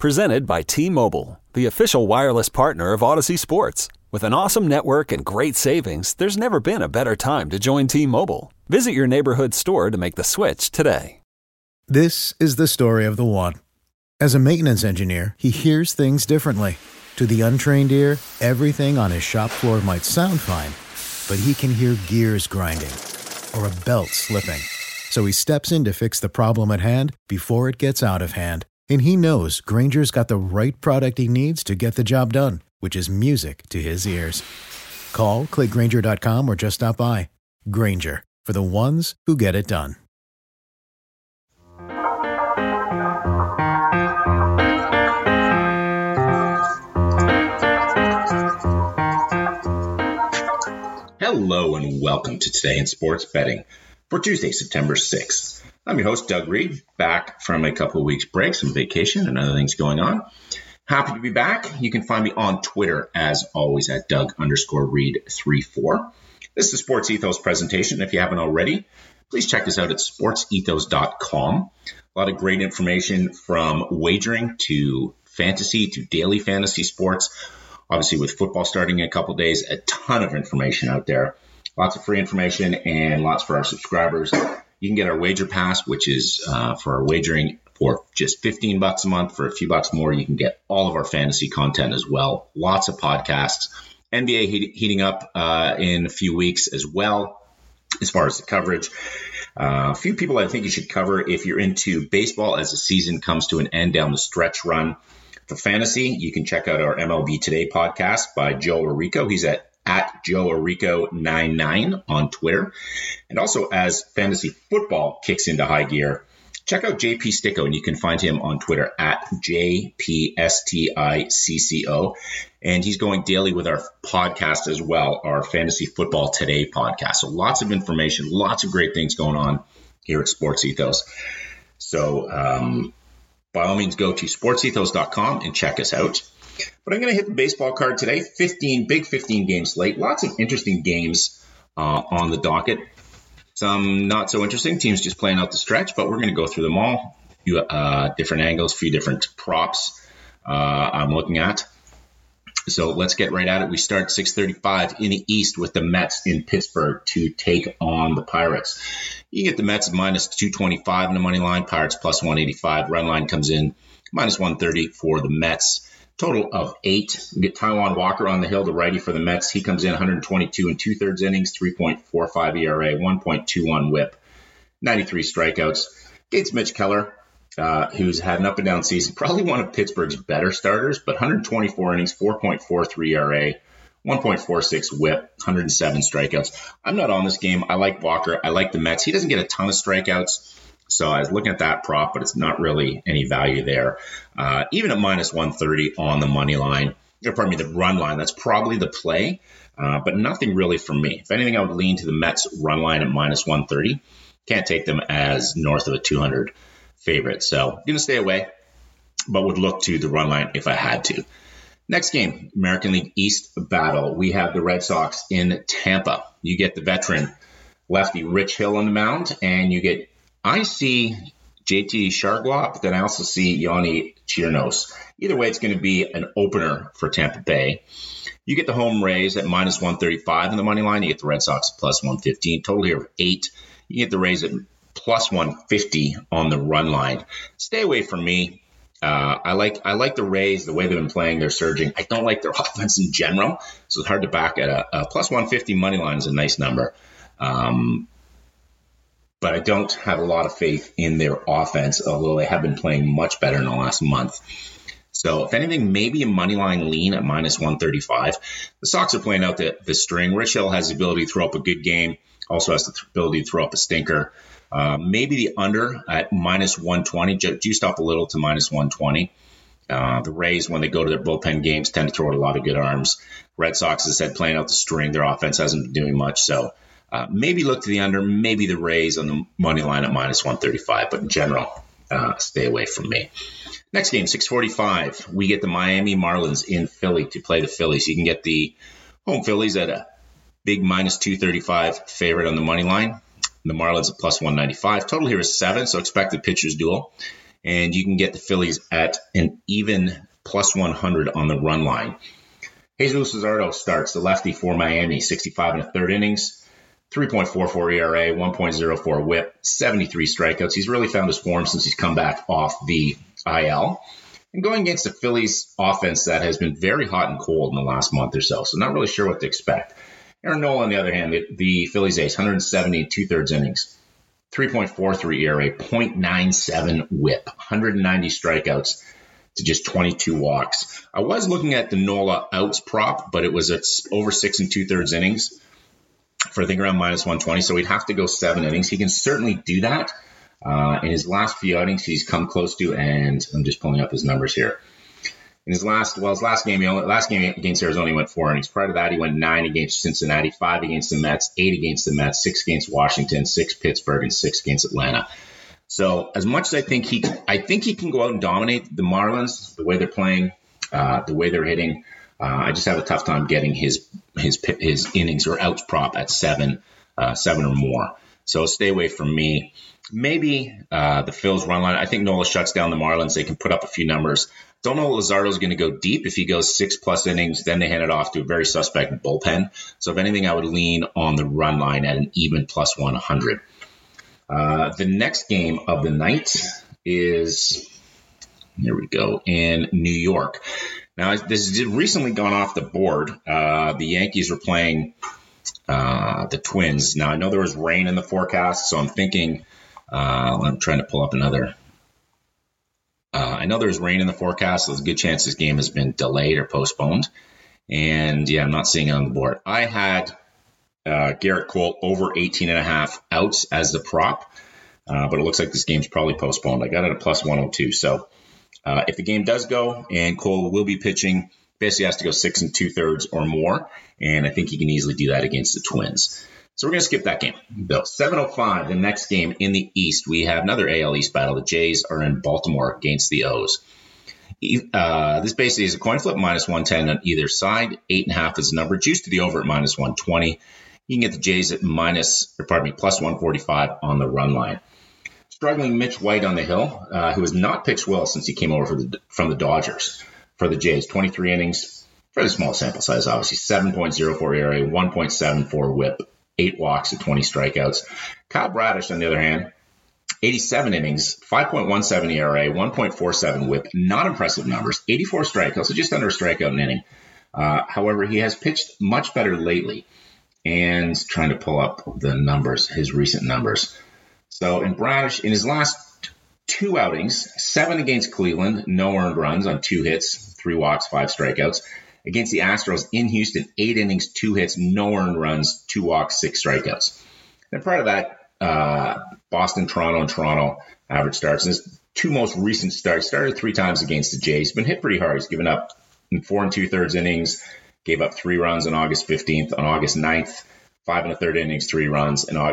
Presented by T-Mobile, the official wireless partner of Odyssey Sports. With an awesome network and great savings, there's never been a better time to join T-Mobile. Visit your neighborhood store to make the switch today. This is the story of the one. As a maintenance engineer, he hears things differently. To the untrained ear, everything on his shop floor might sound fine, but he can hear gears grinding or a belt slipping. So he steps in to fix the problem at hand before it gets out of hand. And he knows Grainger's got the right product he needs to get the job done, which is music to his ears. Call, click Grainger.com, or just stop by. Grainger, for the ones who get it done. Hello and welcome to Today in Sports Betting for Tuesday, September 6th. I'm your host, Doug Reed, back from a couple of weeks break, some vacation and other things going on. Happy to be back. You can find me on Twitter, as always, at Doug_Reed34. This is the Sports Ethos presentation. If you haven't already, please check us out at sportsethos.com. A lot of great information from wagering to fantasy to daily fantasy sports. Obviously, with football starting in a couple of days, a ton of information out there. Lots of free information and lots for our subscribers. You can get our Wager Pass, which is for our wagering for just $15 a month. For a few bucks more, you can get all of our fantasy content as well. Lots of podcasts. NBA heating up in a few weeks as well, as far as the coverage. A few people I think you should cover if you're into baseball as the season comes to an end down the stretch run. For fantasy, you can check out our MLB Today podcast by Joe Arico. He's at Joe Arico99 on Twitter. And also, as fantasy football kicks into high gear, check out JP Sticko, and you can find him on Twitter at JPSTICCO. And he's going daily with our podcast as well, our Fantasy Football Today podcast. So lots of information, lots of great things going on here at Sports Ethos. So by all means, go to sportsethos.com and check us out. But I'm going to hit the baseball card today. 15 game slate. Lots of interesting games on the docket. Some not so interesting. Teams just playing out the stretch, but we're going to go through them all. A few different angles, a few different props I'm looking at. So let's get right at it. We start 6:35 in the East with the Mets in Pittsburgh to take on the Pirates. You get the Mets minus 225 in the money line. Pirates plus 185. Run line comes in minus 130 for the Mets. Total of 8. You get Taijuan Walker on the hill, the righty for the Mets. He comes in 122 and 2/3 innings, 3.45 ERA, 1.21 WHIP, 93 strikeouts. Gates Mitch Keller, who's had an up-and-down season, probably one of Pittsburgh's better starters, but 124 innings, 4.43 ERA, 1.46 WHIP, 107 strikeouts. I'm not on this game. I like Walker. I like the Mets. He doesn't get a ton of strikeouts. So I was looking at that prop, but it's not really any value there. Even at minus 130 on the money line, the run line, that's probably the play, but nothing really for me. If anything, I would lean to the Mets run line at minus 130. Can't take them as north of a 200 favorite. So I'm going to stay away, but would look to the run line if I had to. Next game, American League East battle. We have the Red Sox in Tampa. You get the veteran lefty Rich Hill on the mound, and I see JT Chargois, but then I also see Yonny Chirinos. Either way, it's going to be an opener for Tampa Bay. You get the home Rays at minus 135 in the money line. You get the Red Sox at plus 115. Total here of 8. You get the Rays at plus 150 on the run line. Stay away from me. I like the Rays, the way they've been playing. They're surging. I don't like their offense in general, so it's hard to back at a plus 150 money line is a nice number. But I don't have a lot of faith in their offense, although they have been playing much better in the last month. So if anything, maybe a money line lean at minus 135. The Sox are playing out the string. Rich Hill has the ability to throw up a good game, also has the ability to throw up a stinker. Maybe the under at minus 120, juiced up a little to minus 120. The Rays, when they go to their bullpen games, tend to throw out a lot of good arms. Red Sox, as I said, playing out the string. Their offense hasn't been doing much, so maybe look to the under, maybe the Rays on the money line at minus 135, but in general, stay away from me. Next game, 6:45, we get the Miami Marlins in Philly to play the Phillies. You can get the home Phillies at a big minus 235 favorite on the money line. The Marlins at plus 195. Total here is 7, so expect the pitcher's duel. and you can get the Phillies at an even plus 100 on the run line. Jesus Luzardo starts, the lefty for Miami, 65 and a third innings, 3.44 ERA, 1.04 whip, 73 strikeouts. He's really found his form since he's come back off the IL. And going against the Phillies offense that has been very hot and cold in the last month or so, so not really sure what to expect. Aaron Nola, on the other hand, the Phillies ace, 170 and two-thirds innings, 3.43 ERA, 0.97 whip, 190 strikeouts to just 22 walks. I was looking at the Nola outs prop, but it was at over 6 2/3 innings for I think around minus 120, so he'd have to go 7 innings. He can certainly do that. In his last few outings, he's come close to, and I'm just pulling up his numbers here. In his last game against Arizona, he went 4 innings. Prior to that, he went 9 against Cincinnati, 5 against the Mets, 8 against the Mets, 6 against Washington, 6 Pittsburgh, and 6 against Atlanta. So as much as I think he can go out and dominate the Marlins, the way they're playing, the way they're hitting, I just have a tough time getting his innings or outs prop at 7 or more. So stay away from me. Maybe the Phils run line. I think Nola shuts down the Marlins. They can put up a few numbers. Don't know if Luzardo's going to go deep. If he goes 6+ innings, then they hand it off to a very suspect bullpen. So if anything, I would lean on the run line at an even plus 100. The next game of the night is, here we go, in New York. Now, this has recently gone off the board. The Yankees were playing the Twins. Now, I know there was rain in the forecast, so I'm thinking, I'm trying to pull up another. I know there's rain in the forecast, so there's a good chance this game has been delayed or postponed. And, yeah, I'm not seeing it on the board. I had Garrett Cole over 18.5 outs as the prop, but it looks like this game's probably postponed. I got it at plus 102. So if the game does go and Cole will be pitching, basically has to go 6 2/3 or more, and I think he can easily do that against the Twins. So we're going to skip that game, though. 7:05, the next game in the East, we have another AL East battle. The Jays are in Baltimore against the O's. This basically is a coin flip, minus 110 on either side. 8.5 is the number, juiced to the over at minus 120. You can get the Jays at plus 145 on the run line. Struggling Mitch White on the hill, who has not pitched well since he came over from the Dodgers for the Jays. 23 innings, fairly small sample size, obviously. 7.04 ERA, 1.74 whip, 8 walks, and 20 strikeouts. Kyle Bradish, on the other hand, 87 innings, 5.17 ERA, 1.47 whip. Not impressive numbers. 84 strikeouts, so just under a strikeout an inning. However, he has pitched much better lately. And trying to pull up the numbers, his recent numbers. So in Bradish, in his last 2 outings, 7 against Cleveland, no earned runs on 2 hits, 3 walks, 5 strikeouts. Against the Astros in Houston, 8 innings, 2 hits, no earned runs, 2 walks, 6 strikeouts. Then prior to that, Boston, Toronto, and Toronto average starts. And his 2 most recent starts, started 3 times against the Jays. Been hit pretty hard. He's given up in 4 2/3 innings, gave up 3 runs on August 15th. On August 9th, 5 1/3 innings, 3 runs. In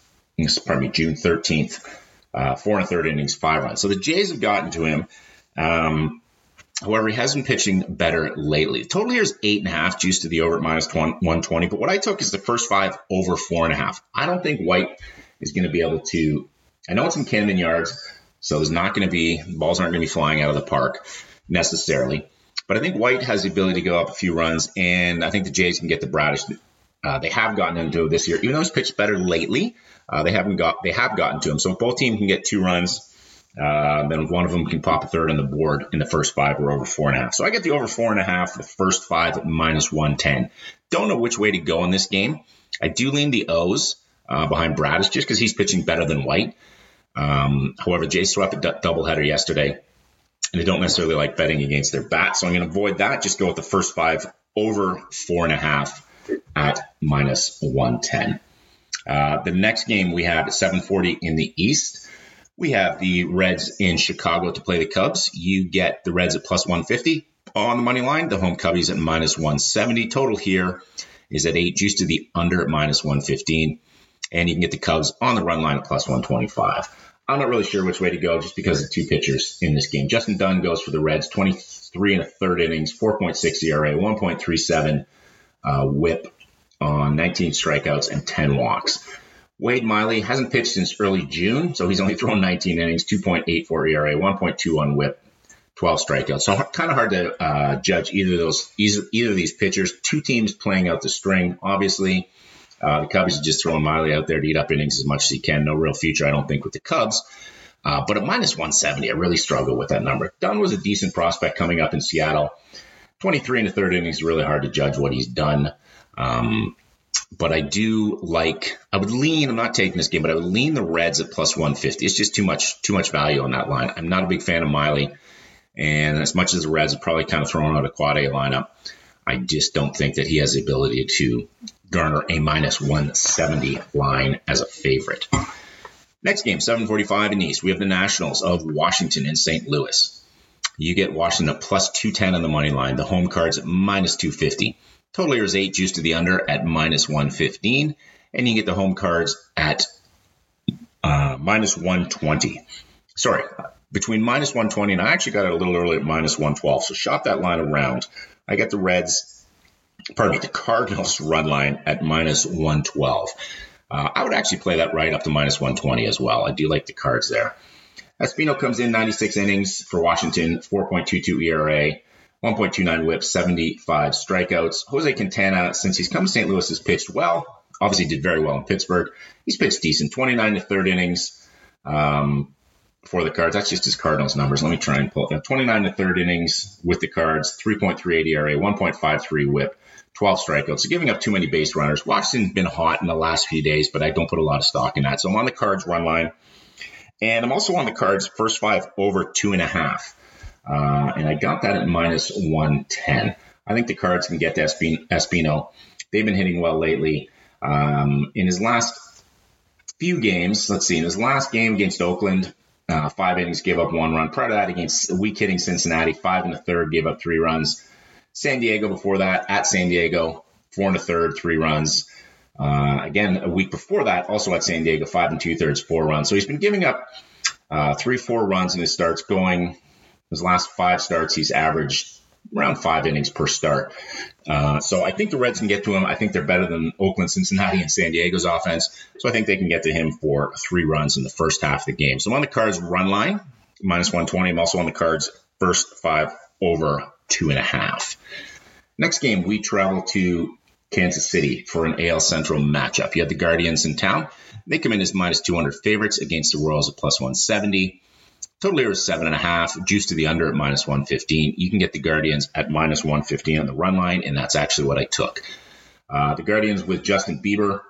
June 13th, 4 1/3 innings, 5 runs. So the Jays have gotten to him. However, he has been pitching better lately. The total here is 8.5, juiced to the over at minus 120. But what I took is the first 5 over 4.5. I don't think White is going to be able to. I know it's in Camden Yards, so there's not going to be, balls aren't going to be flying out of the park necessarily. But I think White has the ability to go up a few runs, and I think the Jays can get the Bradish. They have gotten into it this year. Even though he's pitched better lately, they have gotten to him. So if both teams can get 2 runs, then one of them can pop a third on the board in the first 5 or over 4.5. So I get the over 4.5, the first 5 at minus 110. Don't know which way to go in this game. I do lean the O's behind Bradish just because he's pitching better than White. However, Jays swept a doubleheader yesterday, and they don't necessarily like betting against their bats. So I'm going to avoid that. Just go with the first 5 over 4.5 at minus 110. The next game we have at 7:40 in the East. We have the Reds in Chicago to play the Cubs. You get the Reds at plus 150 on the money line. The home Cubbies at minus 170. Total here is at 8, juiced to the under at minus 115. And you can get the Cubs on the run line at plus 125. I'm not really sure which way to go just because of 2 pitchers in this game. Justin Dunn goes for the Reds, 23 1/3 innings, 4.6 ERA, 1.37 whip on 19 strikeouts and 10 walks. Wade Miley hasn't pitched since early June, so he's only thrown 19 innings, 2.84 ERA, 1.21 WHIP, 12 strikeouts. So kind of hard to judge either of these pitchers. Two teams playing out the string, obviously. The Cubs are just throwing Miley out there to eat up innings as much as he can. No real future, I don't think, with the Cubs. But at minus 170, I really struggle with that number. Dunn was a decent prospect coming up in Seattle. 23 in the third inning is really hard to judge what he's done. But I would lean, I'm not taking this game, but I would lean the Reds at plus 150. It's just too much value on that line. I'm not a big fan of Miley. And as much as the Reds are probably kind of throwing out a quad A lineup, I just don't think that he has the ability to garner a minus 170 line as a favorite. Next game, 7:45 in the East. We have the Nationals of Washington and St. Louis. You get Washington at plus 210 on the money line. The home card's at minus 250. Total here is 8, juice to the under at minus 115. And you get the home cards at minus 120. Sorry, between minus 120, and I actually got it a little early at minus 112. So shop that line around. I got the Cardinals run line at minus 112. I would actually play that right up to minus 120 as well. I do like the cards there. Espino comes in 96 innings for Washington, 4.22 ERA, 1.29 WHIP, 75 strikeouts. Jose Quintana, since he's come to St. Louis, has pitched well. Obviously did very well in Pittsburgh. He's pitched decent, 29 to third innings for the Cards. That's just his Cardinals numbers. Let me try and pull it up. 29 to third innings with the Cards, 3.38 ERA, 1.53 WHIP, 12 strikeouts. So giving up too many base runners. Washington's been hot in the last few days, but I don't put a lot of stock in that. So I'm on the Cards run line. And I'm also on the Cards first 5 over 2.5. And I got that at minus 110. I think the Cards can get to Espino. They've been hitting well lately. In his last few games, in his last game against Oakland, 5 innings, gave up 1 run. Prior to that, against weak hitting Cincinnati, 5 1/3, gave up 3 runs. San Diego before that, at San Diego, 4 1/3, 3 runs. Again, a week before that, also at San Diego, 5 2/3, 4 runs. So he's been giving up 3-4 runs in his starts going. His last 5 starts, he's averaged around 5 innings per start. So I think the Reds can get to him. I think they're better than Oakland, Cincinnati, and San Diego's offense. So I think they can get to him for 3 runs in the first half of the game. So I'm on the Cards run line, minus 120. I'm also on the Cards first 5 over 2.5. Next game, we travel to Kansas City for an AL Central matchup. You have the Guardians in town. They come in as minus 200 favorites against the Royals at plus 170. Total here is 7.5, juice to the under at minus 115. You can get the Guardians at minus 115 on the run line, and that's actually what I took. The Guardians with Shane Bieber.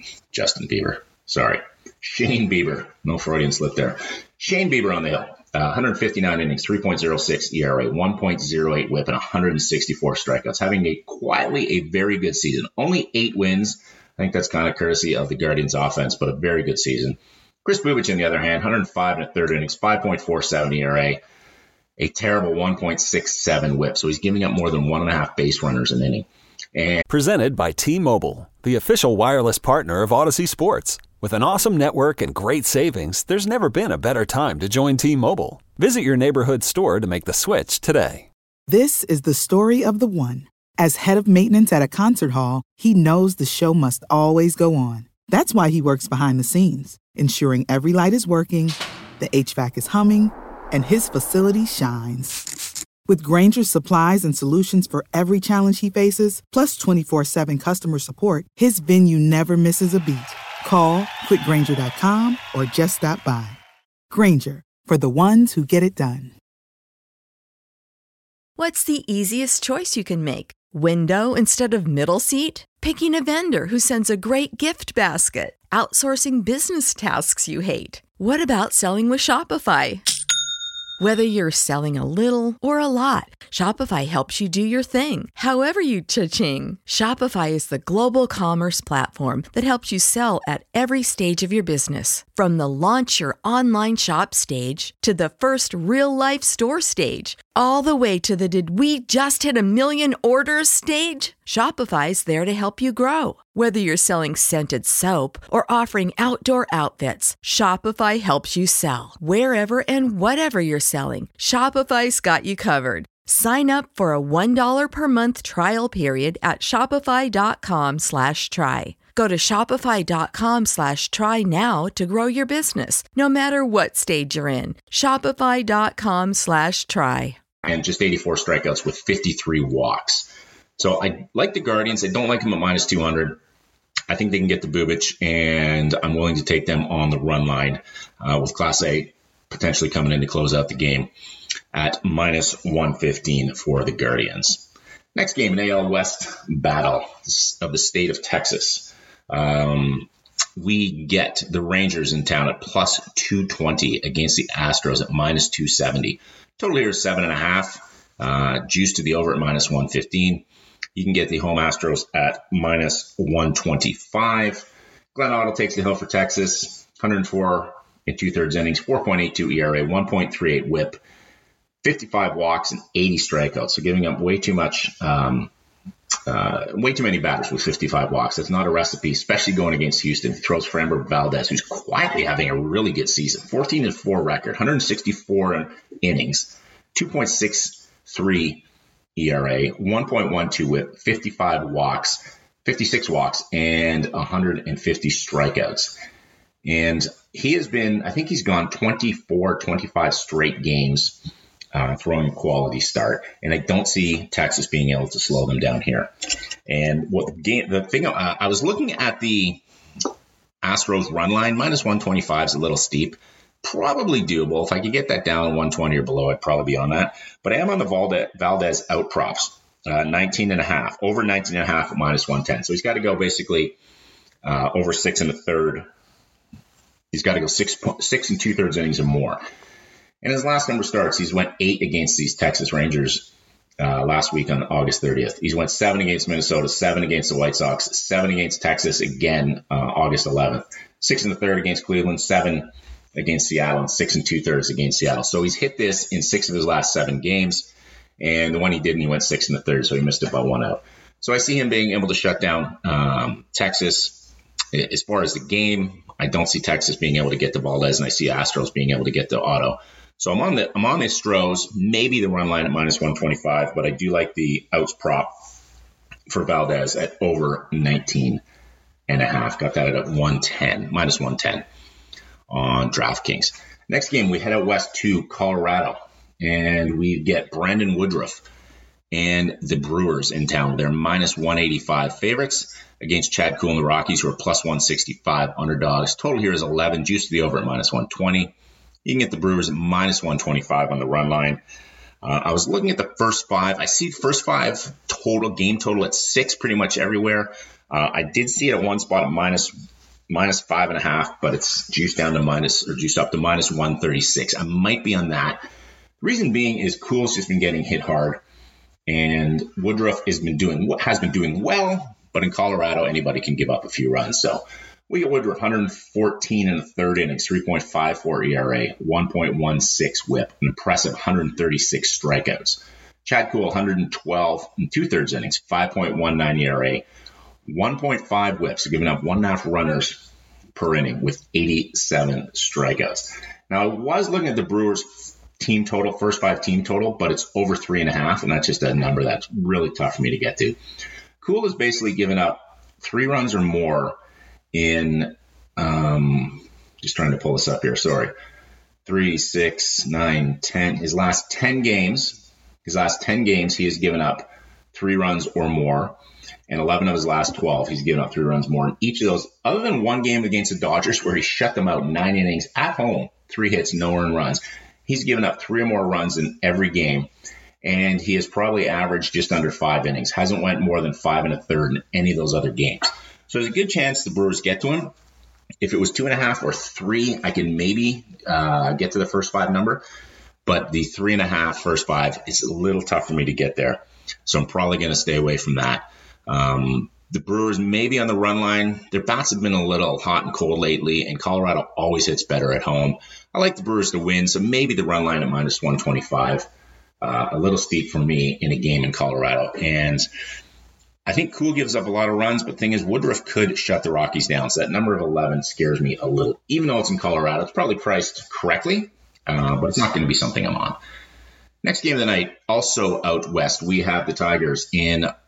No Freudian slip there. Shane Bieber on the hill. 159 innings, 3.06 ERA, 1.08 WHIP, and 164 strikeouts. Having quietly a very good season. Only 8 wins. I think that's kind of courtesy of the Guardians offense, but a very good season. Chris Bubich, on the other hand, 105 in the third innings, 5.47 ERA, a terrible 1.67 WHIP. So he's giving up more than 1.5 base runners an inning. Presented by T-Mobile, the official wireless partner of Odyssey Sports. With an awesome network and great savings, there's never been a better time to join T-Mobile. Visit your neighborhood store to make the switch today. This is the story of the one. As head of maintenance at a concert hall, he knows the show must always go on. That's why he works behind the scenes, ensuring every light is working, the HVAC is humming, and his facility shines. With Grainger's supplies and solutions for every challenge he faces, plus 24/7 customer support, his venue never misses a beat. Call quickgrainger.com or just stop by. Grainger, for the ones who get it done. What's the easiest choice you can make? Window instead of middle seat? Picking a vendor who sends a great gift basket? Outsourcing business tasks you hate? What about selling with Shopify? Whether you're selling a little or a lot, Shopify helps you do your thing, however you cha-ching. Shopify is the global commerce platform that helps you sell at every stage of your business. From the launch your online shop stage to the first real-life store stage, all the way to the did we just hit 1 million orders stage. Shopify's there to help you grow. Whether you're selling scented soap or offering outdoor outfits, Shopify helps you sell. Wherever and whatever you're selling, Shopify's got you covered. Sign up for a $1 per month trial period at shopify.com/try. Go to shopify.com/try now to grow your business, no matter what stage you're in. Shopify.com/try. And just 84 strikeouts with 53 walks. So I like the Guardians. I don't like them at minus 200. I think they can get the Bubic, and I'm willing to take them on the run line with Class A potentially coming in to close out the game at minus 115 for the Guardians. Next game, an AL West battle of the state of Texas. We get the Rangers in town at plus 220 against the Astros at minus 270. Total here is 7.5. Juice to the over at minus 115. You can get the home Astros at minus 125. Glenn Otto takes the hill for Texas. 104 in 2/3 innings, 4.82 ERA, 1.38 WHIP, 55 walks, and 80 strikeouts. So giving up way too much, way too many batters with 55 walks. That's not a recipe, especially going against Houston. He throws Framber Valdez, who's quietly having a really good season. 14-4 record, 164 innings, 2.63 ERA, 1.12 WHIP, 55 walks, 56 walks, and 150 strikeouts. And he has been, I think he's gone 24, 25 straight games throwing a quality start. And I don't see Texas being able to slow them down here. And I was looking at the Astros run line, minus 125 is a little steep. Probably doable. If I could get that down 120 or below, I'd probably be on that. But I am on the Valdez out props, 19.5, over 19.5 at minus 110. So he's got to go basically over 6 1/3. He's got to go 6 2/3 innings or more. And his last number starts, he's went 8 against these Texas Rangers last week on August 30th. He's went 7 against Minnesota, 7 against the White Sox, 7 against Texas again August 11th, 6 1/3 against Cleveland, 7 against Seattle, and 6 2/3 against Seattle. So he's hit this in 6 of his last 7 games. And the one he didn't, he went 6 1/3, so he missed it by 1 out. So I see him being able to shut down Texas. As far as the game, I don't see Texas being able to get to Valdez, and I see Astros being able to get to Otto. So I'm on the Astros, maybe the run line at minus 125, but I do like the outs prop for Valdez at over 19.5. Got that at 110, minus 110 on DraftKings. Next game, we head out west to Colorado, and we get Brandon Woodruff and the Brewers in town. They're minus 185 favorites against Chad Kuhl and the Rockies, who are plus 165 underdogs. Total here is 11. Juice to the over at minus 120. You can get the Brewers at minus 125 on the run line. I was looking at the first 5. I see first 5 game total at 6 pretty much everywhere. I did see it at one spot at minus 5.5, but it's juiced up to minus 136. I might be on that. The reason being is Kuhl's just been getting hit hard, and Woodruff has been doing well, but in Colorado, anybody can give up a few runs. So we get Woodruff 114 in the 3rd innings, 3.54 ERA, 1.16 WHIP, an impressive 136 strikeouts. Chad Kuhl 112 in 2/3 innings, 5.19 ERA, 1.5 WHIPs, giving up 1.5 runners per inning with 87 strikeouts. Now, I was looking at the Brewers team total, first 5 team total, but it's over 3.5, and that's just a number that's really tough for me to get to. Kuhl has basically given up 3 runs or more in, just trying to pull this up here, sorry, 3, 6, 9, 10. His last 10 games, he has given up 3 runs or more. And 11 of his last 12, he's given up 3 runs more. In each of those, other than one game against the Dodgers where he shut them out 9 innings at home, 3 hits, no earned runs, he's given up 3 or more runs in every game. And he has probably averaged just under 5 innings. Hasn't went more than 5 1/3 in any of those other games. So there's a good chance the Brewers get to him. If it was 2.5 or 3, I could maybe get to the first 5 number. But the 3.5 first 5, it's a little tough for me to get there. So I'm probably going to stay away from that. The Brewers maybe on the run line. Their bats have been a little hot and cold lately, and Colorado always hits better at home. I like the Brewers to win, so maybe the run line at minus 125. A little steep for me in a game in Colorado. And I think Kuhl gives up a lot of runs, but the thing is Woodruff could shut the Rockies down. So that number of 11 scares me a little. Even though it's in Colorado, it's probably priced correctly, but it's not going to be something I'm on. Next game of the night, also out west, we have the Tigers in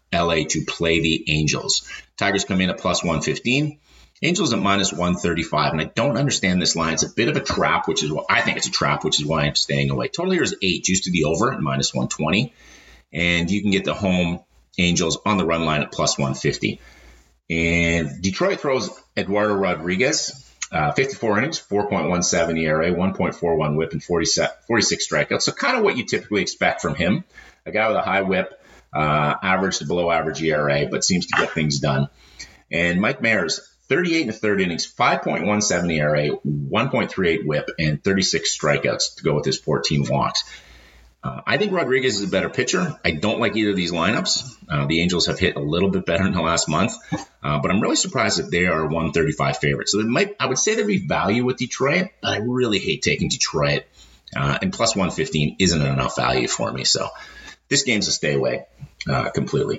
LA to play the Angels. Tigers come in at plus 115. Angels at minus 135, and I don't understand this line. It's a bit of a trap, which is what I think it's a trap, which is why I'm staying away. Total here is 8, juice to the over at minus 120, and you can get the home Angels on the run line at plus 150. And Detroit throws Eduardo Rodriguez, 54 innings, 4.17 ERA, 1.41 WHIP, and 46 strikeouts. So kind of what you typically expect from him. A guy with a high WHIP, average to below average ERA, but seems to get things done. And Mike Mayers, 38 in the third innings, 5.17 ERA, 1.38 WHIP, and 36 strikeouts to go with his 14 walks. I think Rodriguez is a better pitcher. I don't like either of these lineups. The Angels have hit a little bit better in the last month, but I'm really surprised that they are 135 favorites. So I would say there'd be value with Detroit, but I really hate taking Detroit. And plus 115 isn't enough value for me. So this game's a stay away completely.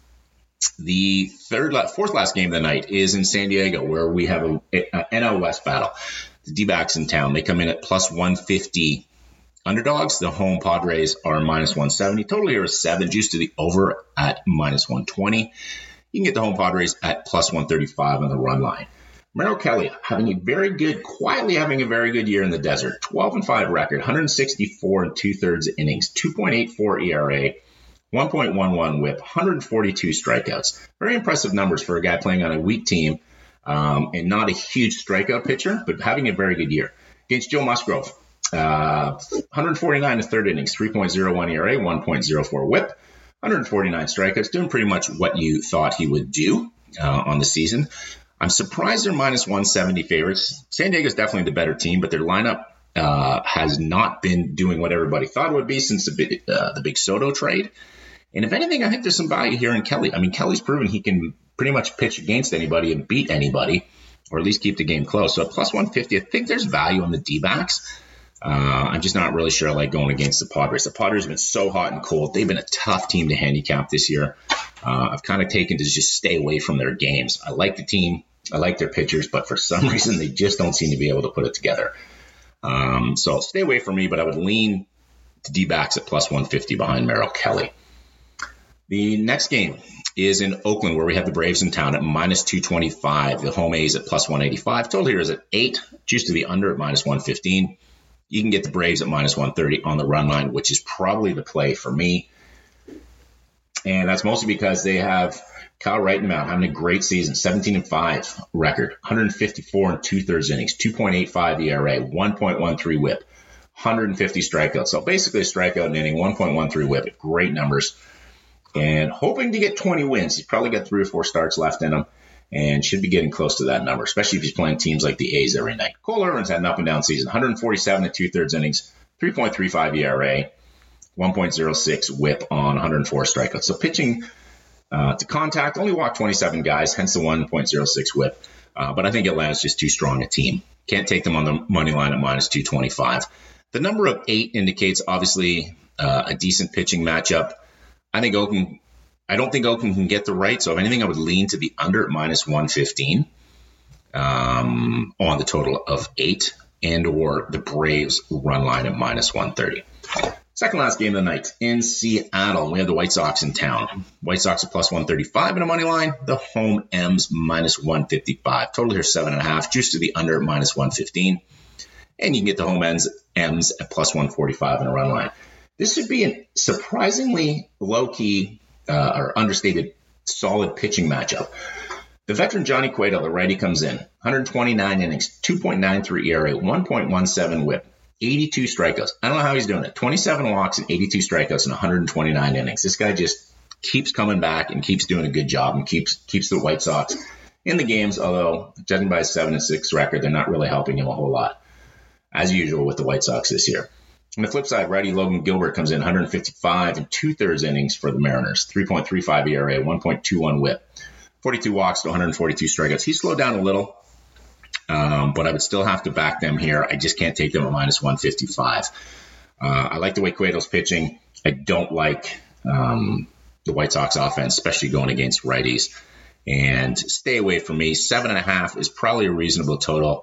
The fourth last game of the night is in San Diego, where we have a NL West battle. The D-backs in town, they come in at plus 150 underdogs. The home Padres are minus 170. Total here is 7, juice to the over at minus 120. You can get the home Padres at plus 135 on the run line. Merrill Kelly quietly having a very good year in the desert. 12-5 record, 164 and 2/3 innings, 2.84 ERA, 1.11 WHIP, 142 strikeouts. Very impressive numbers for a guy playing on a weak team and not a huge strikeout pitcher, but having a very good year. Against Joe Musgrove, 149 to third innings, 3.01 ERA, 1.04 WHIP, 149 strikeouts, doing pretty much what you thought he would do on the season. I'm surprised they're minus 170 favorites. San Diego's definitely the better team, but their lineup has not been doing what everybody thought it would be since the big Soto trade. And if anything, I think there's some value here in Kelly. I mean, Kelly's proven he can pretty much pitch against anybody and beat anybody, or at least keep the game close. So at plus 150, I think there's value on the D-backs. I'm just not really sure I like going against the Padres. The Padres have been so hot and cold. They've been a tough team to handicap this year. I've kind of taken to just stay away from their games. I like the team. I like their pitchers, but for some reason, they just don't seem to be able to put it together. So stay away from me, but I would lean to D-backs at plus 150 behind Merrill Kelly. The next game is in Oakland, where we have the Braves in town at minus 225. The home A's at plus 185. Total here is at 8. Juice to the under at minus 115. You can get the Braves at minus 130 on the run line, which is probably the play for me. And that's mostly because they have Kyle Wright in the mound having a great season, 17-5 record, 154 and 2/3 innings, 2.85 ERA, 1.13 WHIP, 150 strikeouts. So basically a strikeout an inning, 1.13 WHIP, great numbers. And hoping to get 20 wins. He's probably got 3 or 4 starts left in him and should be getting close to that number, especially if he's playing teams like the A's every night. Cole Irvin's had an up and down season, 147 and 2/3 innings, 3.35 ERA, 1.06 WHIP on 104 strikeouts. So pitching to contact, only walked 27 guys, hence the 1.06 WHIP. But I think Atlanta's just too strong a team. Can't take them on the money line at minus 225. The number of 8 indicates obviously a decent pitching matchup. I don't think Oakland can get the right. So if anything, I would lean to the under at minus 115 on the total of 8, and or the Braves run line at minus 130. Second last game of the night in Seattle. We have the White Sox in town. White Sox at plus 135 in a money line. The home M's minus 155. Total here 7.5. Juice to the under at minus 115. And you can get the home M's at plus 145 in a run line. This should be a surprisingly low-key or understated solid pitching matchup. The veteran Johnny Cueto, the righty, comes in. 129 innings, 2.93 ERA, 1.17 WHIP, 82 strikeouts. I don't know how he's doing it. 27 walks and 82 strikeouts in 129 innings. This guy just keeps coming back and keeps doing a good job and keeps the White Sox in the games, although judging by his 7-6 record, they're not really helping him a whole lot, as usual with the White Sox this year. On the flip side, righty Logan Gilbert comes in 155 and 2/3 innings for the Mariners, 3.35 ERA, 1.21 WHIP, 42 walks to 142 strikeouts. He slowed down a little, but I would still have to back them here. I just can't take them at minus 155. I like the way Cueto's pitching. I don't like the White Sox offense, especially going against righties. And stay away from me. 7.5 is probably a reasonable total.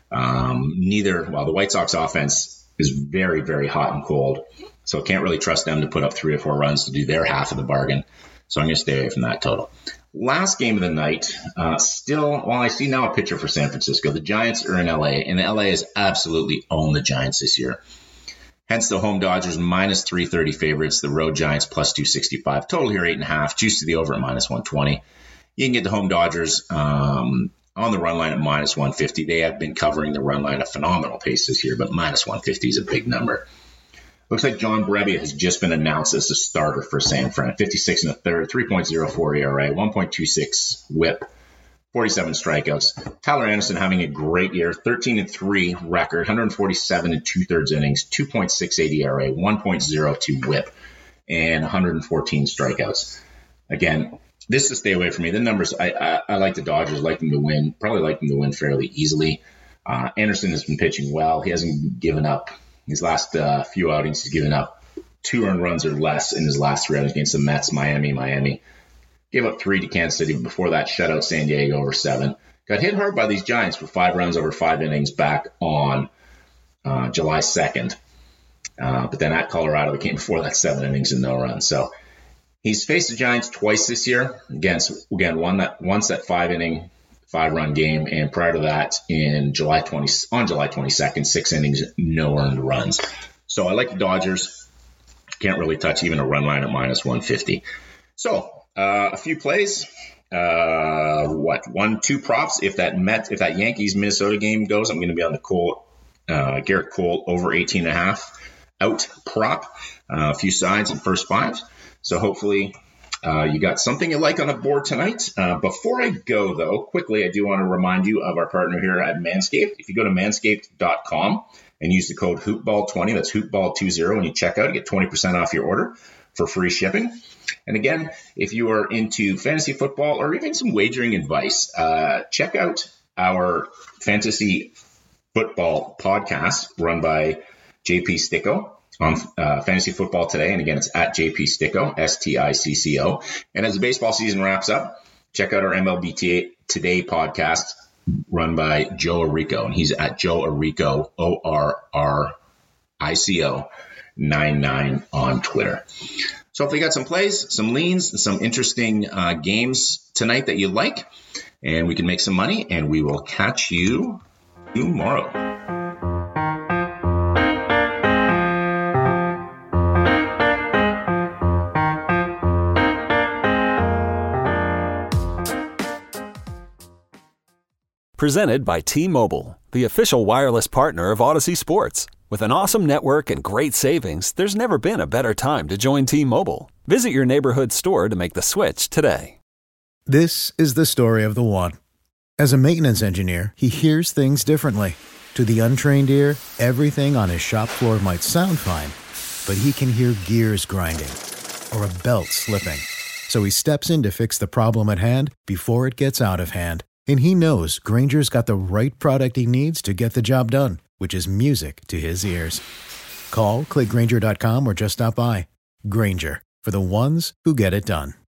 The White Sox offense is very, very hot and cold, so can't really trust them to put up 3 or 4 runs to do their half of the bargain. So I'm going to stay away from that total. Last game of the night, I see now a picture for San Francisco. The Giants are in LA, and LA has absolutely owned the Giants this year. Hence the home Dodgers minus 330 favorites, the road Giants plus 265. Total here 8.5, juice to the over at minus 120. You can get the home Dodgers on the run line at minus 150. They have been covering the run line at phenomenal paces here, but minus 150 is a big number. Looks like John Brebbia has just been announced as the starter for San Fran. 56 and a third, 3.04 ERA, 1.26 WHIP, 47 strikeouts. Tyler Anderson having a great year, 13-3 record, 147 and 2/3 innings, 2.68 ERA, 1.02 WHIP, and 114 strikeouts. Again, this to stay away from me. The numbers, I like the Dodgers, like them to win, probably like them to win fairly easily. Anderson has been pitching well. He hasn't given up. His last few outings, he's given up 2 earned runs or less in his last 3 outings against the Mets, Miami. Gave up 3 to Kansas City. Before that, shut out San Diego over 7. Got hit hard by these Giants for 5 runs over 5 innings back on July 2nd. But then at Colorado, they came before that 7 innings and no runs. So he's faced the Giants twice this year. Again, once that 5-inning, 5-run game, and prior to that on July 22nd, 6 innings, no earned runs. So I like the Dodgers. Can't really touch even a run line at minus 150. So a few plays. 1-2 props. If that Yankees Minnesota game goes, I'm going to be on the Garrett Cole over 18.5 out prop. A few sides and first 5. So hopefully you got something you like on the board tonight. Before I go, though, quickly, I do want to remind you of our partner here at Manscaped. If you go to manscaped.com and use the code HoopBall20, that's HoopBall20 when you check out, you get 20% off your order for free shipping. And again, if you are into fantasy football or even some wagering advice, check out our fantasy football podcast run by JP Sticko on Fantasy Football Today. And again, it's at JP Sticko, Sticco. And as the baseball season wraps up, check out our MLB Today podcast run by Joe Arrico. And he's at Joe Arrico, ORRICO 99 on Twitter. So hopefully you got some plays, some leans, and some interesting games tonight that you like. And we can make some money. And we will catch you tomorrow. Presented by T-Mobile, the official wireless partner of Odyssey Sports. With an awesome network and great savings, there's never been a better time to join T-Mobile. Visit your neighborhood store to make the switch today. This is the story of the one. As a maintenance engineer, he hears things differently. To the untrained ear, everything on his shop floor might sound fine, but he can hear gears grinding or a belt slipping. So he steps in to fix the problem at hand before it gets out of hand. And he knows Grainger's got the right product he needs to get the job done, which is music to his ears. Call, click Grainger.com, or just stop by. Grainger, for the ones who get it done.